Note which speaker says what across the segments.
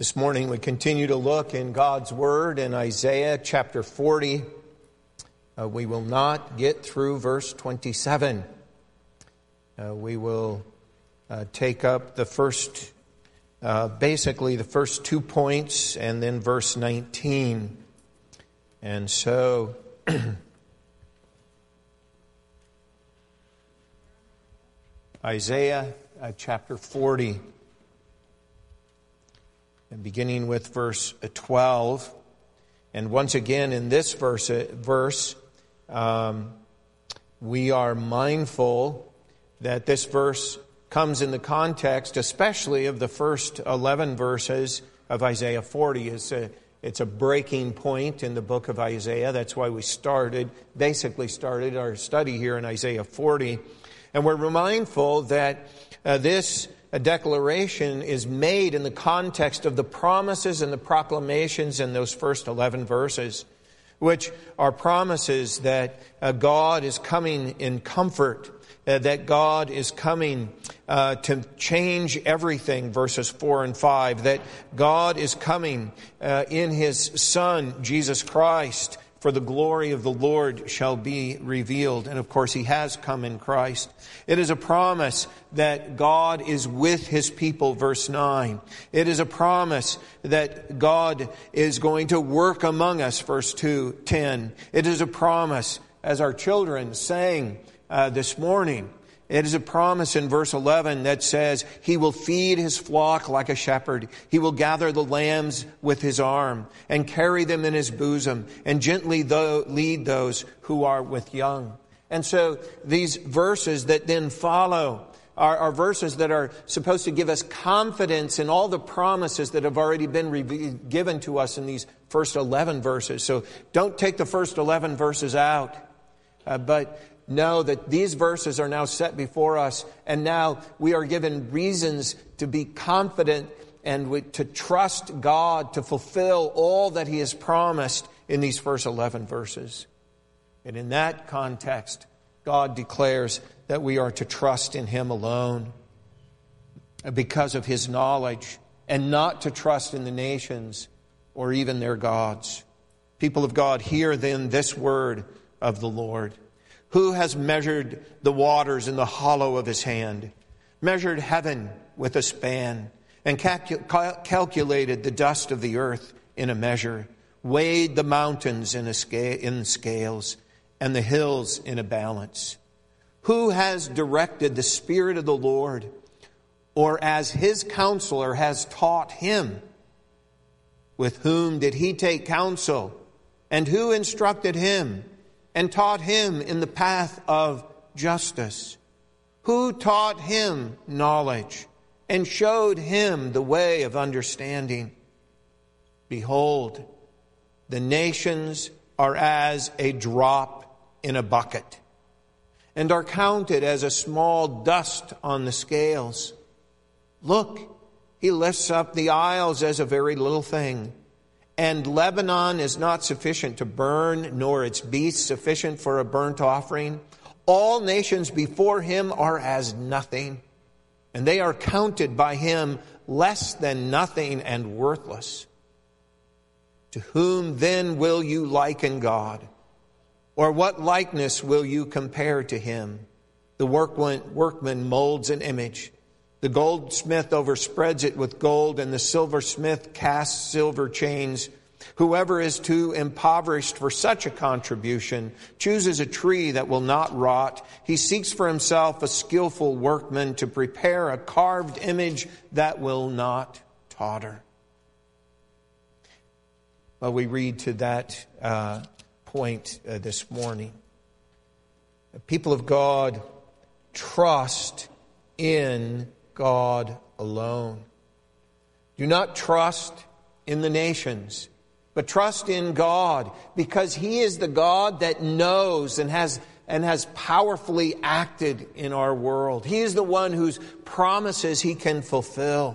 Speaker 1: This morning we continue to look in God's Word in Isaiah chapter 40. We will not get through verse 27. We will take up the first, basically the first 2 points and then verse 19. And so Isaiah chapter 40. And beginning with verse 12, and once again in this verse, we are mindful that this verse comes in the context, especially of the first 11 verses of Isaiah 40. It's a breaking point in the book of Isaiah. That's why we basically started our study here in Isaiah 40. And we're mindful that this a declaration is made in the context of the promises and the proclamations in those first 11 verses, which are promises that God is coming in comfort, that God is coming to change everything, verses 4 and 5, that God is coming in His Son, Jesus Christ, for the glory of the Lord shall be revealed. And of course, He has come in Christ. It is a promise that God is with His people, verse 9. It is a promise that God is going to work among us, verse 10. It is a promise, as our children sang this morning. It is a promise in verse 11 that says, He will feed His flock like a shepherd. He will gather the lambs with His arm and carry them in His bosom and gently lead those who are with young. And so these verses that then follow are verses that are supposed to give us confidence in all the promises that have already been given to us in these first 11 verses. So don't take the first 11 verses out, but know that these verses are now set before us, and now we are given reasons to be confident and to trust God to fulfill all that He has promised in these first 11 verses. And in that context, God declares that we are to trust in Him alone because of His knowledge, and not to trust in the nations or even their gods. People of God, hear then this word of the Lord. Who has measured the waters in the hollow of His hand, measured heaven with a span, and calculated the dust of the earth in a measure, weighed the mountains in scales, and the hills in a balance? Who has directed the Spirit of the Lord, or as His counselor has taught Him? With whom did He take counsel, and who instructed Him, and taught Him in the path of justice? Who taught Him knowledge, and showed Him the way of understanding? Behold, the nations are as a drop in a bucket, and are counted as a small dust on the scales. Look, He lifts up the isles as a very little thing. And Lebanon is not sufficient to burn, nor its beasts sufficient for a burnt offering. All nations before Him are as nothing, and they are counted by Him less than nothing and worthless. To whom then will you liken God? Or what likeness will you compare to Him? The workman molds an image. The goldsmith overspreads it with gold, and the silversmith casts silver chains. Whoever is too impoverished for such a contribution chooses a tree that will not rot. He seeks for himself a skillful workman to prepare a carved image that will not totter. Well, we read to that point this morning. The people of God, trust in God alone. Do not trust in the nations, but trust in God, because He is the God that knows and has powerfully acted in our world. He is the one whose promises He can fulfill.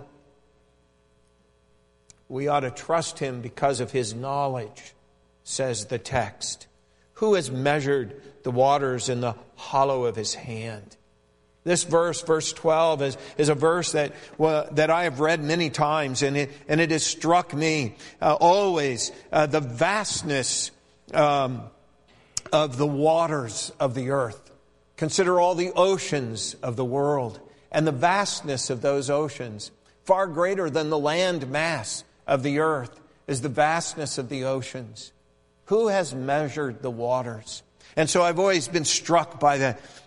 Speaker 1: We ought to trust Him because of His knowledge, says the text. Who has measured the waters in the hollow of His hand? This verse, verse 12, is a verse that I have read many times, and it has struck me always. The vastness of the waters of the earth. Consider all the oceans of the world, and the vastness of those oceans. Far greater than the land mass of the earth is the vastness of the oceans. Who has measured the waters? And so I've always been struck by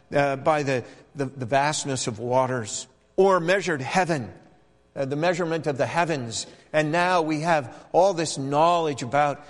Speaker 1: the vastness of waters, or measured heaven, the measurement of the heavens. And now we have all this knowledge about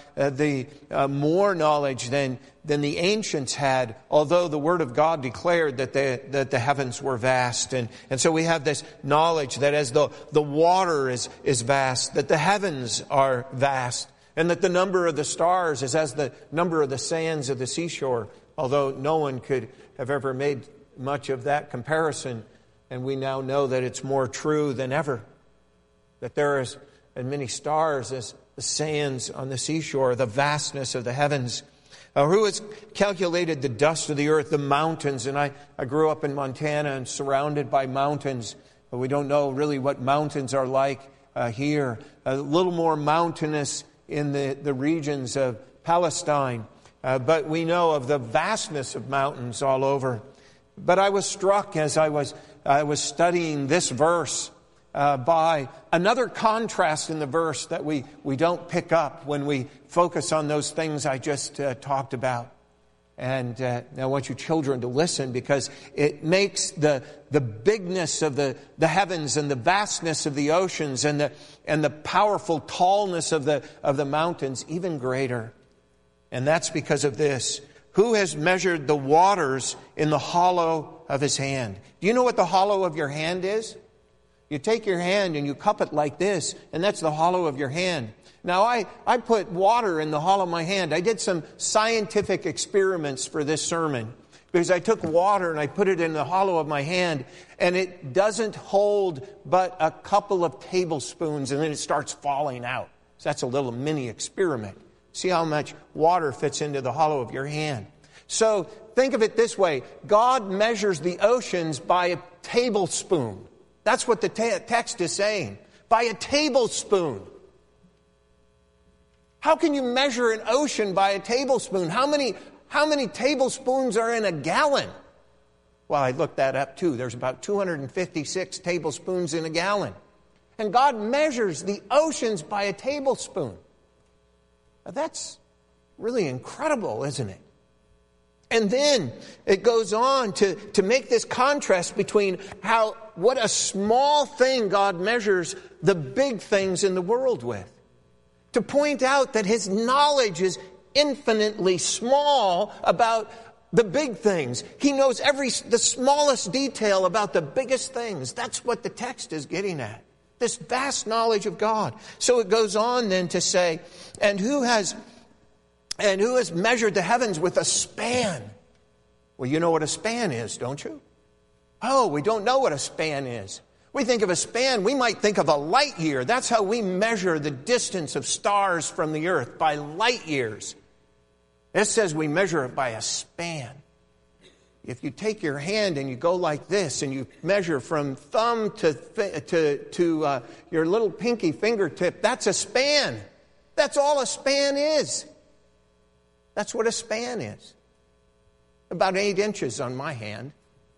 Speaker 1: more knowledge than the ancients had, although the Word of God declared that the heavens were vast. And so we have this knowledge that as the water is vast, that the heavens are vast, and that the number of the stars is as the number of the sands of the seashore, although no one could have ever made much of that comparison. And we now know that it's more true than ever, that there is as many stars as the sands on the seashore, the vastness of the heavens. Who has calculated the dust of the earth, the mountains? And I grew up in Montana and surrounded by mountains, but we don't know really what mountains are like here. A little more mountainous in the regions of Palestine, but we know of the vastness of mountains all over. But I was struck as I was studying this verse by another contrast in the verse that we don't pick up when we focus on those things I just talked about. And I want you children to listen, because it makes the bigness of the heavens and the vastness of the oceans and the powerful tallness of the mountains even greater. And that's because of this. Who has measured the waters in the hollow of his hand? Do you know what the hollow of your hand is? You take your hand and you cup it like this, and that's the hollow of your hand. Now, I put water in the hollow of my hand. I did some scientific experiments for this sermon, because I took water and I put it in the hollow of my hand, and it doesn't hold but a couple of tablespoons, and then it starts falling out. So that's a little mini experiment. See how much water fits into the hollow of your hand. So think of it this way. God measures the oceans by a tablespoon. That's what the text is saying. By a tablespoon. How can you measure an ocean by a tablespoon? How many tablespoons are in a gallon? Well, I looked that up too. There's about 256 tablespoons in a gallon. And God measures the oceans by a tablespoon. Now, that's really incredible, isn't it? And then it goes on to make this contrast between what a small thing God measures the big things in the world with. To point out that His knowledge is infinitely small about the big things. He knows the smallest detail about the biggest things. That's what the text is getting at. This vast knowledge of God. So it goes on then to say, and who has measured the heavens with a span? Well, you know what a span is, don't you? Oh, we don't know what a span is. We think of a span, we might think of a light year. That's how we measure the distance of stars from the earth, by light years. It says we measure it by a span. If you take your hand and you go like this and you measure from thumb to your little pinky fingertip, that's a span. That's all a span is. That's what a span is. About 8 inches on my hand.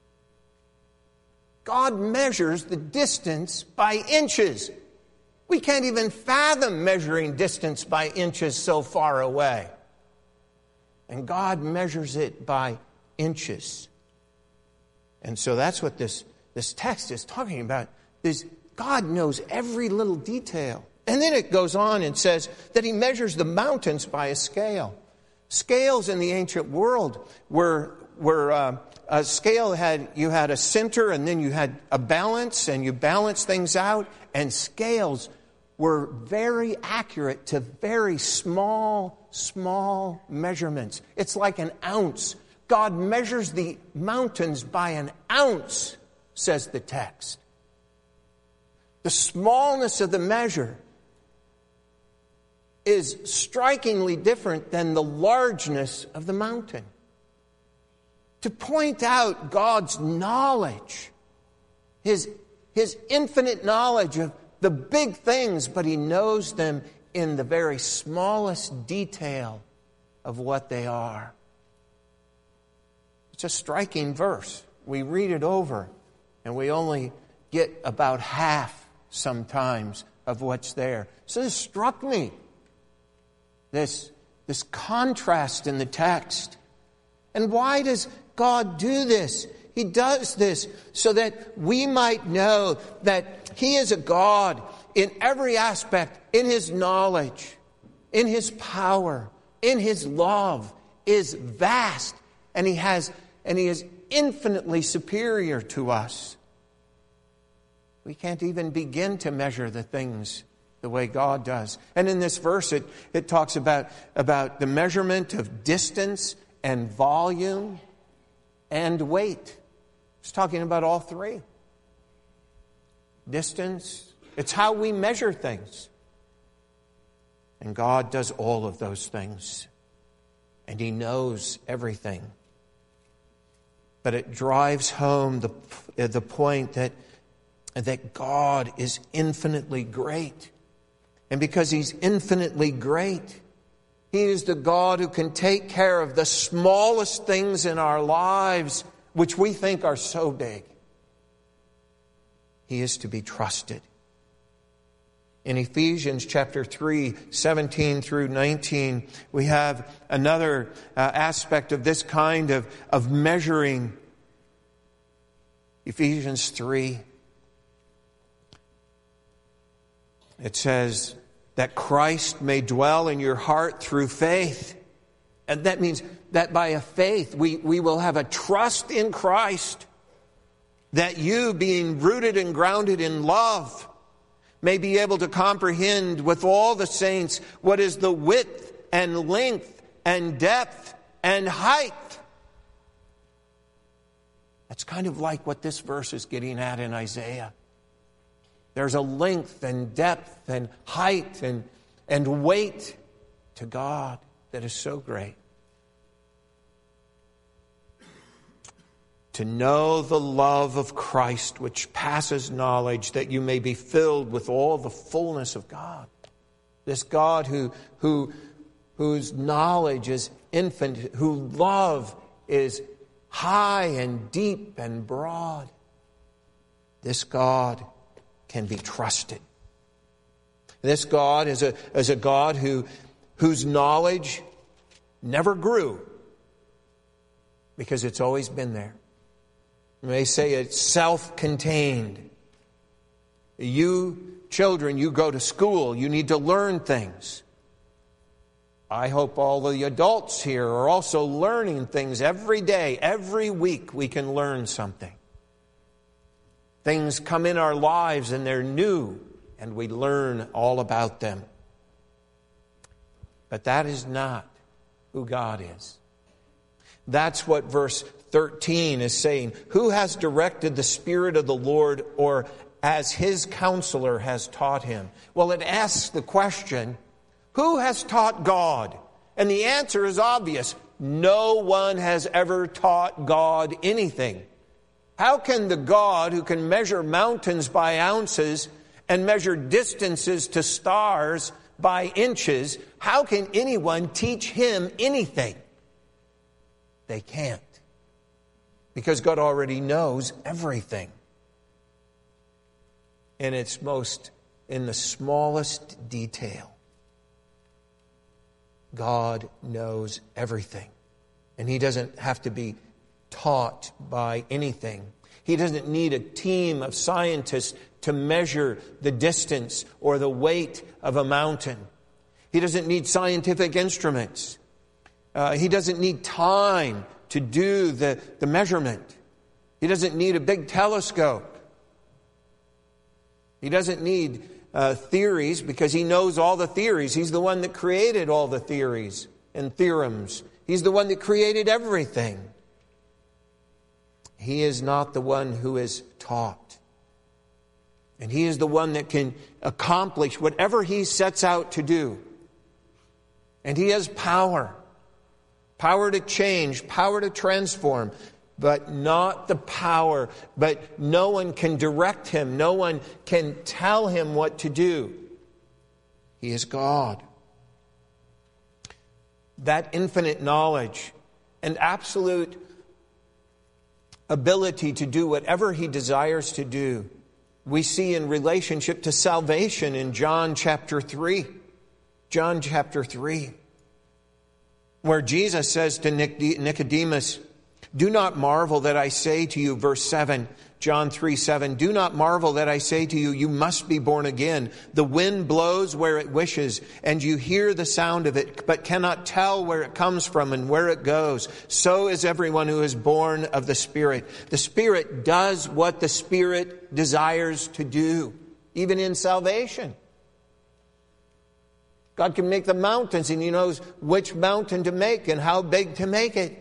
Speaker 1: God measures the distance by inches. We can't even fathom measuring distance by inches so far away. And God measures it by inches. And so that's what this text is talking about. God knows every little detail. And then it goes on and says that He measures the mountains by a scale. Scales in the ancient world were a scale you had a center, and then you had a balance, and you balanced things out. And scales were very accurate to very small measurements. It's like an ounce. God measures the mountains by an ounce, says the text. The smallness of the measure is strikingly different than the largeness of the mountain. to point out God's knowledge, His infinite knowledge of the big things, but He knows them in the very smallest detail of what they are. It's a striking verse. We read it over, and we only get about half sometimes of what's there. So this struck me, this contrast in the text. And why does God do this? He does this so that we might know that He is a God in every aspect, in His knowledge, in His power, in His love, is vast, and He is infinitely superior to us. We can't even begin to measure the things the way God does. And in this verse, it talks about the measurement of distance and volume and weight. It's talking about all three. Distance, it's how we measure things. And God does all of those things. And He knows everything. But it drives home the point that God is infinitely great. And because He's infinitely great, He is the God who can take care of the smallest things in our lives, which we think are so big. He is to be trusted. In Ephesians chapter 3, 17 through 19, we have another aspect of this kind of measuring. Ephesians 3, it says that Christ may dwell in your heart through faith. And that means that by a faith we will have a trust in Christ, that you, being rooted and grounded in love, may be able to comprehend with all the saints what is the width and length and depth and height. That's kind of like what this verse is getting at in Isaiah. There's a length and depth and height and weight to God that is so great. To know the love of Christ, which passes knowledge, that you may be filled with all the fullness of God. This God whose knowledge is infinite, whose love is high and deep and broad. This God can be trusted. This God is a God whose knowledge never grew, because it's always been there. You may say it's self-contained. You children, you go to school, you need to learn things. I hope all the adults here are also learning things every day, every week we can learn something. Things come in our lives and they're new, and we learn all about them. But that is not who God is. That's what verse 13 is saying. Who has directed the Spirit of the Lord, or as His counselor has taught Him? Well, it asks the question, who has taught God? And the answer is obvious. No one has ever taught God anything. How can the God who can measure mountains by ounces and measure distances to stars by inches, how can anyone teach Him anything? They can't. Because God already knows everything. And it's in the smallest detail. God knows everything. And He doesn't have to be taught by anything. He doesn't need a team of scientists to measure the distance or the weight of a mountain. He doesn't need scientific instruments. He doesn't need time to do the measurement. He doesn't need a big telescope. He doesn't need theories, because He knows all the theories. He's the one that created all the theories and theorems. He's the one that created everything. He is not the one who is taught. And He is the one that can accomplish whatever He sets out to do. And He has power. Power to change, power to transform, but not the power. But no one can direct him. No one can tell him what to do. He is God. That infinite knowledge and absolute ability to do whatever he desires to do, we see in relationship to salvation in John chapter 3. John chapter 3, where Jesus says to Nicodemus, "Do not marvel that I say to you," verse 7, John 3:7, "Do not marvel that I say to you, you must be born again. The wind blows where it wishes, and you hear the sound of it, but cannot tell where it comes from and where it goes. So is everyone who is born of the Spirit." The Spirit does what the Spirit desires to do, even in salvation. God can make the mountains, and He knows which mountain to make and how big to make it.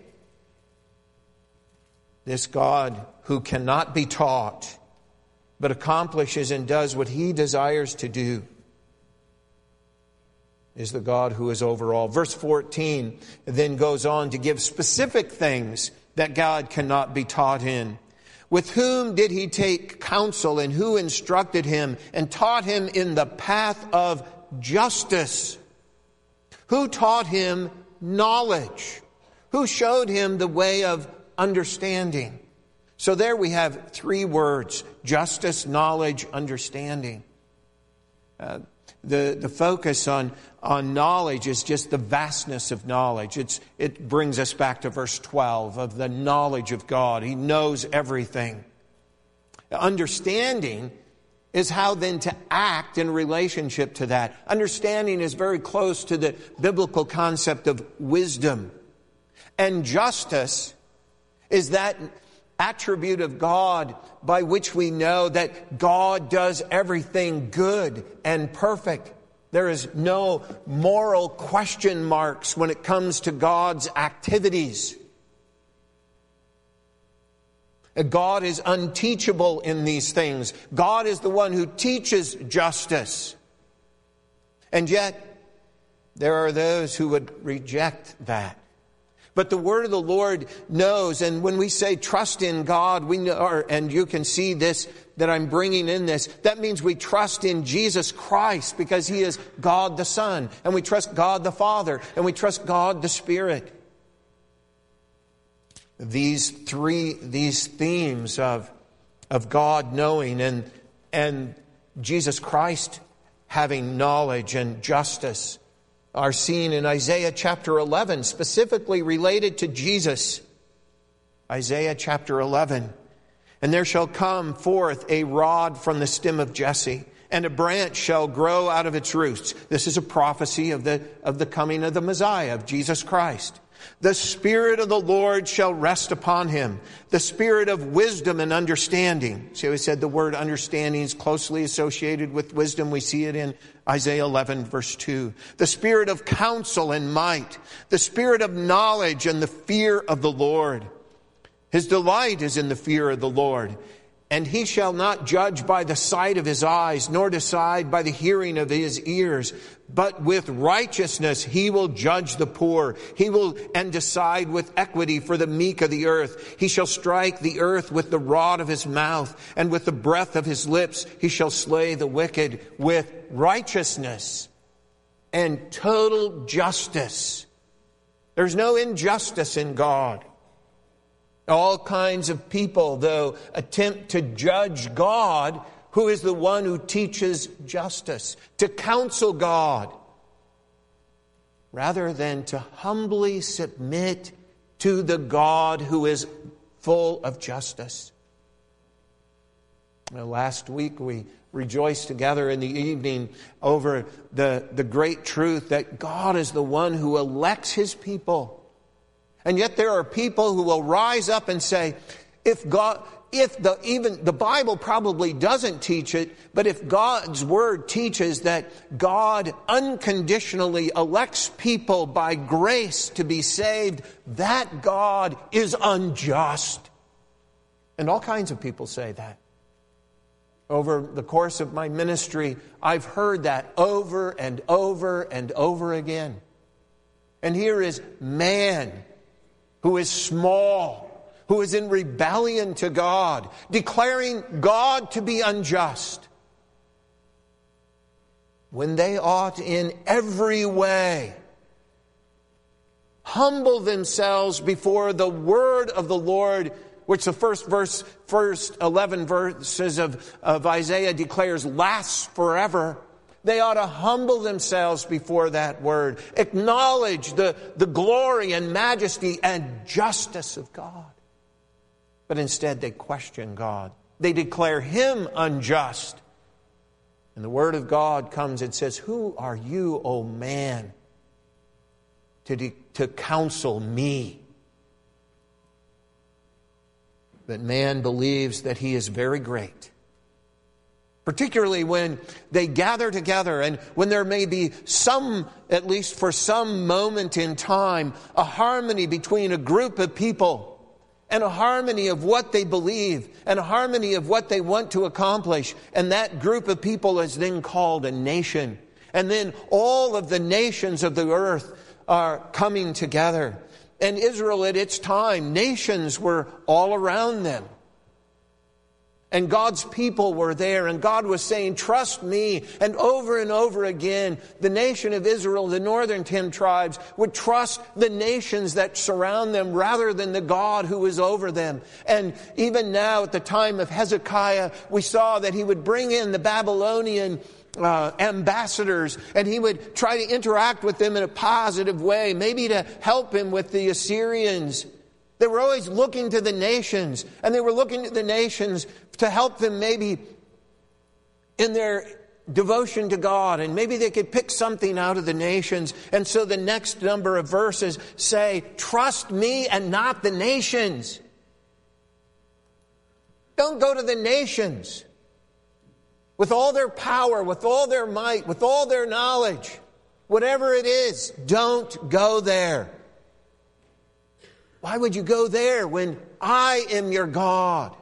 Speaker 1: This God who cannot be taught, but accomplishes and does what He desires to do, is the God who is over all. Verse 14 then goes on to give specific things that God cannot be taught in. "With whom did He take counsel, and who instructed Him and taught Him in the path of justice? Who taught Him knowledge? Who showed Him the way of understanding?" So there we have three words: justice, knowledge, understanding. The focus on knowledge is just the vastness of knowledge. It brings us back to verse 12 of the knowledge of God. He knows everything. Understanding is how then to act in relationship to that. Understanding is very close to the biblical concept of wisdom. And justice is that attribute of God by which we know that God does everything good and perfect. There is no moral question marks when it comes to God's activities. God is unteachable in these things. God is the one who teaches justice. And yet, there are those who would reject that. But the word of the Lord knows, and when we say trust in God, we know, and you can see this, that I'm bringing in this, that means we trust in Jesus Christ because He is God the Son, and we trust God the Father, and we trust God the Spirit. These themes of God knowing and Jesus Christ having knowledge and justice are seen in Isaiah chapter 11, specifically related to Jesus. Isaiah chapter 11. "And there shall come forth a rod from the stem of Jesse, and a branch shall grow out of its roots." This is a prophecy of the coming of the Messiah, of Jesus Christ. "The Spirit of the Lord shall rest upon Him, the Spirit of wisdom and understanding." See how we said the word understanding is closely associated with wisdom? We see it in Isaiah 11 verse 2. "The Spirit of counsel and might, the Spirit of knowledge and the fear of the Lord. His delight is in the fear of the Lord. And He shall not judge by the sight of His eyes, nor decide by the hearing of His ears. But with righteousness He will judge the poor. He will and decide with equity for the meek of the earth. He shall strike the earth with the rod of His mouth, and with the breath of His lips He shall slay the wicked. With righteousness and total justice." There's no injustice in God. All kinds of people, though, attempt to judge God, who is the one who teaches justice, to counsel God, rather than to humbly submit to the God who is full of justice. Last week we rejoiced together in the evening over the great truth that God is the one who elects His people. And yet there are people who will rise up and say, even the Bible probably doesn't teach it, but if God's Word teaches that God unconditionally elects people by grace to be saved, that God is unjust. And all kinds of people say that. Over the course of my ministry, I've heard that over and over and over again. And here is man, who is small, who is in rebellion to God, declaring God to be unjust, when they ought in every way humble themselves before the word of the Lord, which the first 11 verses of Isaiah declares lasts forever. They ought to humble themselves before that word, acknowledge the glory and majesty and justice of God. But instead they question God. They declare Him unjust. And the word of God comes and says, "Who are you, O man, to counsel me?" But man believes that he is very great. Particularly when they gather together and when there may be some, at least for some moment in time, a harmony between a group of people and a harmony of what they believe and a harmony of what they want to accomplish. And that group of people is then called a nation. And then all of the nations of the earth are coming together. And Israel at its time, nations were all around them. And God's people were there, and God was saying, "Trust me." And over again, the nation of Israel, the northern 10 tribes, would trust the nations that surround them rather than the God who is over them. And even now, at the time of Hezekiah, we saw that he would bring in the Babylonian ambassadors, and he would try to interact with them in a positive way, maybe to help him with the Assyrians. They were always looking to the nations, and they were looking to the nations to help them maybe in their devotion to God, and maybe they could pick something out of the nations. And so the next number of verses say, "Trust me and not the nations." Don't go to the nations with all their power, with all their might, with all their knowledge. Whatever it is, don't go there. Why would you go there when I am your God?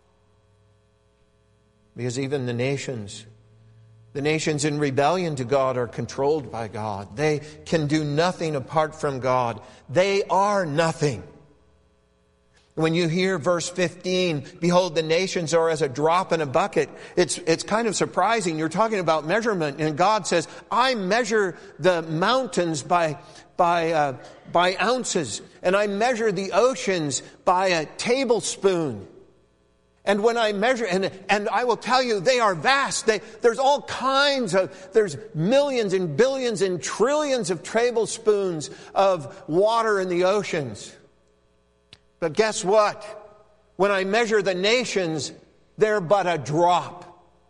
Speaker 1: Because even the nations in rebellion to God are controlled by God. They can do nothing apart from God. They are nothing. When you hear verse 15, "Behold, the nations are as a drop in a bucket," it's kind of surprising. You're talking about measurement, and God says, "I measure the mountains by ounces, and I measure the oceans by a tablespoon. And when I measure, and I will tell you, they are vast. There's all kinds of, there's millions and billions and trillions of tablespoons of water in the oceans. But guess what? When I measure the nations, they're but a drop."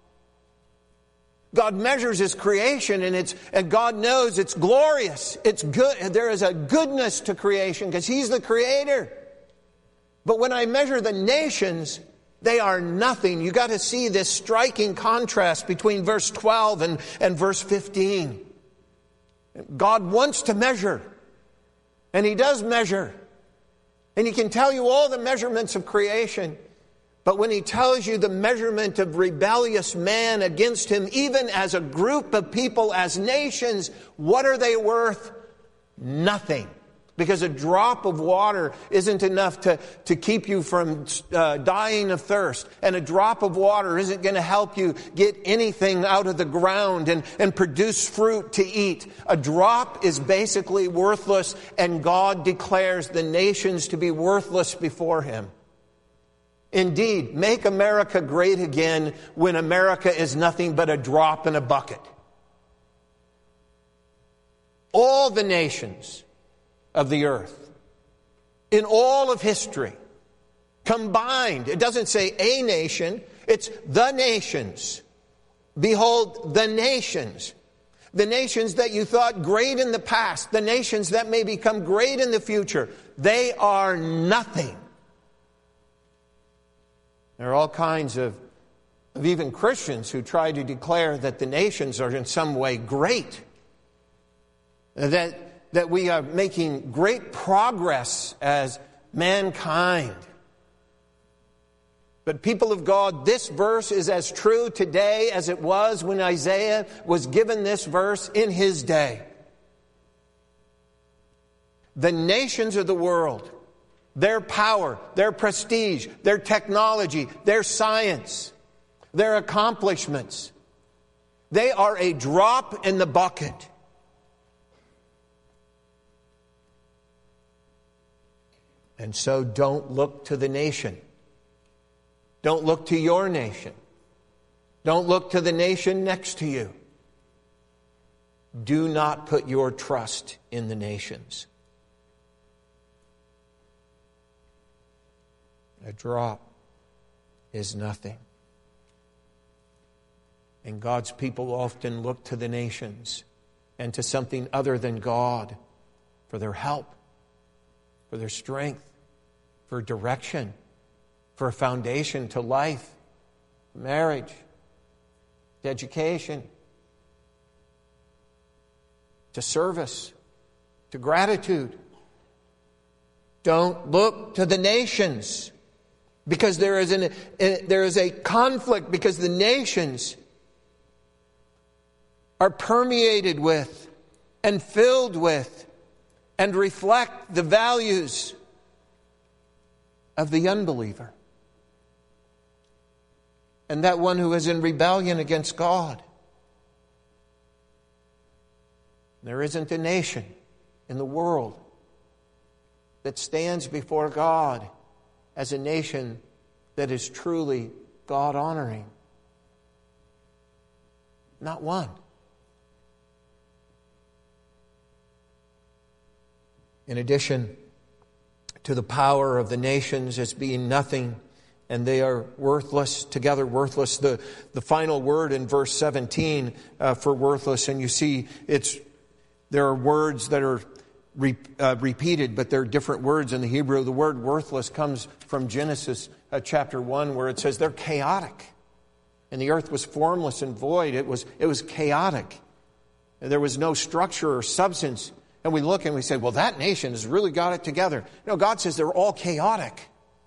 Speaker 1: God measures His creation, and God knows it's glorious. It's good. There is a goodness to creation because He's the Creator. But when I measure the nations, they are nothing. You got to see this striking contrast between verse 12 and verse 15. God wants to measure, and He does measure. And He can tell you all the measurements of creation. But when He tells you the measurement of rebellious man against Him, even as a group of people, as nations, what are they worth? Nothing. Because a drop of water isn't enough to keep you from dying of thirst. And a drop of water isn't going to help you get anything out of the ground and produce fruit to eat. A drop is basically worthless, and God declares the nations to be worthless before Him. Indeed, make America great again when America is nothing but a drop in a bucket. All the nations of the earth, in all of history, combined. It doesn't say a nation, it's the nations. Behold, the nations. The nations that you thought great in the past, the nations that may become great in the future, they are nothing. There are all kinds of even Christians who try to declare that the nations are in some way great. That we are making great progress as mankind. But people of God, this verse is as true today as it was when Isaiah was given this verse in his day. The nations of the world, their power, their prestige, their technology, their science, their accomplishments. They are a drop in the bucket. And so don't look to the nation. Don't look to your nation. Don't look to the nation next to you. Do not put your trust in the nations. A drop is nothing. And God's people often look to the nations and to something other than God for their help, for their strength, for direction, for a foundation to life, marriage, to education, to service, to gratitude. Don't look to the nations, because there is a conflict, because the nations are permeated with and filled with and reflect the values of the unbeliever and that one who is in rebellion against God. There isn't a nation in the world that stands before God as a nation that is truly God-honoring. Not one. In addition to the power of the nations as being nothing, and they are worthless, together worthless, the final word in verse 17 for worthless, and you see there are words that are repeated, but they're different words in the Hebrew. The word worthless comes from Genesis chapter 1, where it says they're chaotic. And the earth was formless and void. It was chaotic. And there was no structure or substance. And we look and we say, well, that nation has really got it together. No, God says they're all chaotic.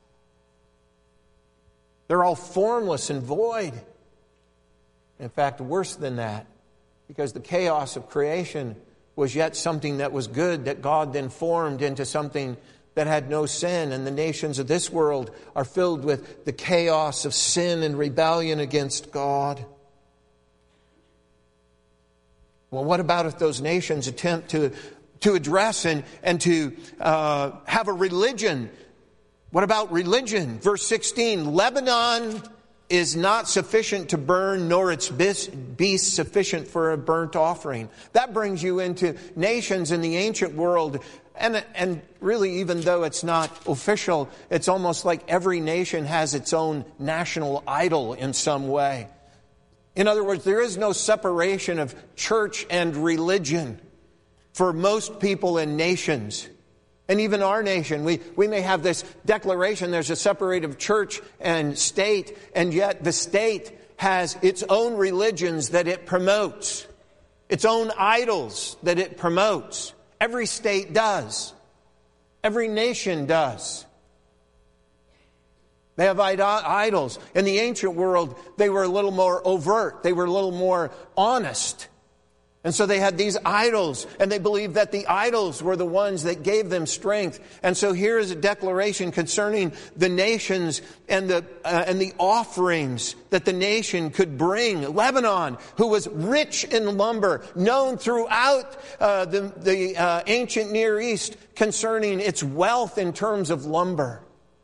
Speaker 1: They're all formless and void. In fact, worse than that, because the chaos of creation was yet something that was good, that God then formed into something that had no sin. And the nations of this world are filled with the chaos of sin and rebellion against God. Well, what about if those nations attempt to address and to have a religion? What about religion? Verse 16, Lebanon is not sufficient to burn, nor its beast sufficient for a burnt offering. That brings you into nations in the ancient world. And really, even though it's not official, it's almost like every nation has its own national idol in some way. In other words, there is no separation of church and religion for most people in nations. And even our nation, we may have this declaration, there's a separation of church and state, and yet the state has its own religions that it promotes, its own idols that it promotes. Every state does. Every nation does. They have idols. In the ancient world, they were a little more overt. They were a little more honest. And so they had these idols, and they believed that the idols were the ones that gave them strength. And so here is a declaration concerning the nations and the offerings that the nation could bring. Lebanon, who was rich in lumber, known throughout the ancient Near East concerning its wealth in terms of lumber.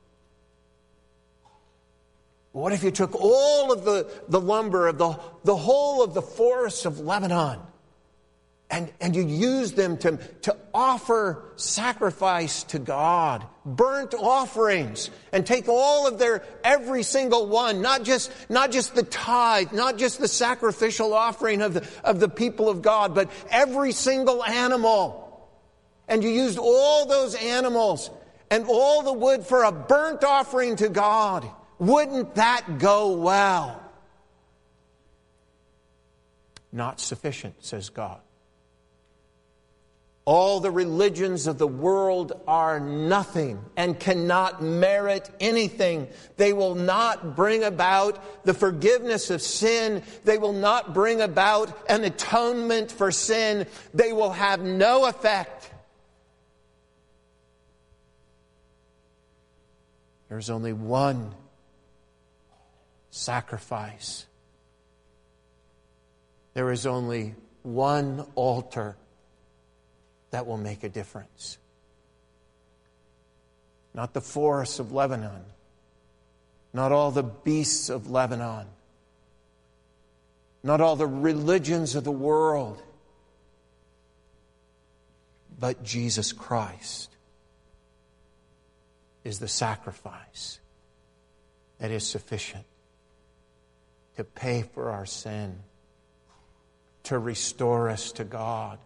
Speaker 1: What if you took all of the lumber of the whole of the forests of Lebanon, and you use them to offer sacrifice to God, burnt offerings, and take all of every single one, not just the tithe, not just the sacrificial offering of the people of God, but every single animal. And you used all those animals and all the wood for a burnt offering to God. Wouldn't that go well? Not sufficient, says God. All the religions of the world are nothing and cannot merit anything. They will not bring about the forgiveness of sin. They will not bring about an atonement for sin. They will have no effect. There's only one sacrifice. There is only one altar that will make a difference. Not the forests of Lebanon, not all the beasts of Lebanon, not all the religions of the world, but Jesus Christ is the sacrifice that is sufficient to pay for our sin, to restore us to God.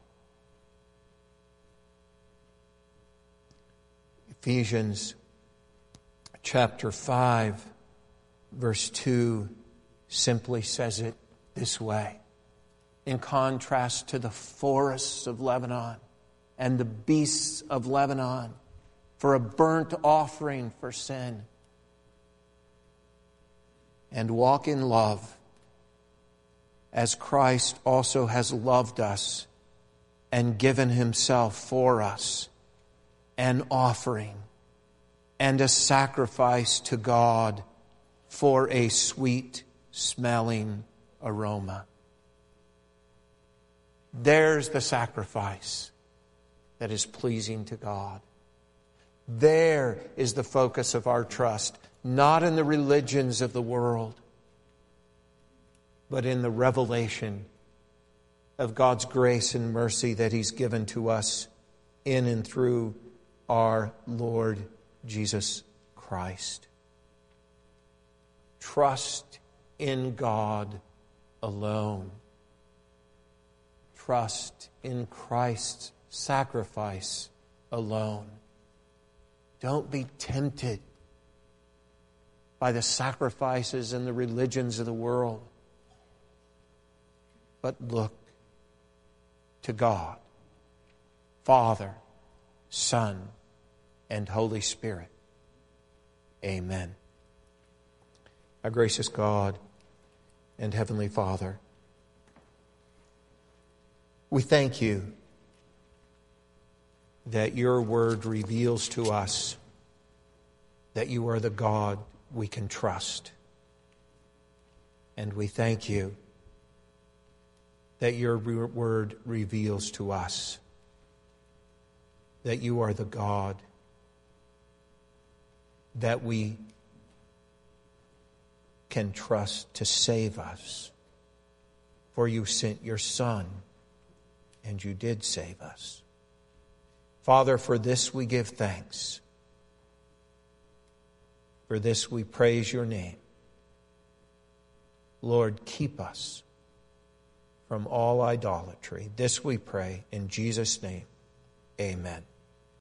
Speaker 1: Ephesians chapter 5, verse 2 simply says it this way. In contrast to the forests of Lebanon and the beasts of Lebanon, for a burnt offering for sin, and walk in love, as Christ also has loved us and given himself for us, an offering and a sacrifice to God for a sweet-smelling aroma. There's the sacrifice that is pleasing to God. There is the focus of our trust, not in the religions of the world, but in the revelation of God's grace and mercy that he's given to us in and through our Lord Jesus Christ. Trust in God alone. Trust in Christ's sacrifice alone. Don't be tempted by the sacrifices and the religions of the world, but look to God, Father, Son, and Holy Spirit. Amen. Our gracious God and Heavenly Father, we thank you that your word reveals to us that you are the God we can trust. And we thank you that your word reveals to us that you are the God that we can trust to save us. For you sent your Son, and you did save us. Father, for this we give thanks. For this we praise your name. Lord, keep us from all idolatry. This we pray in Jesus' name. Amen.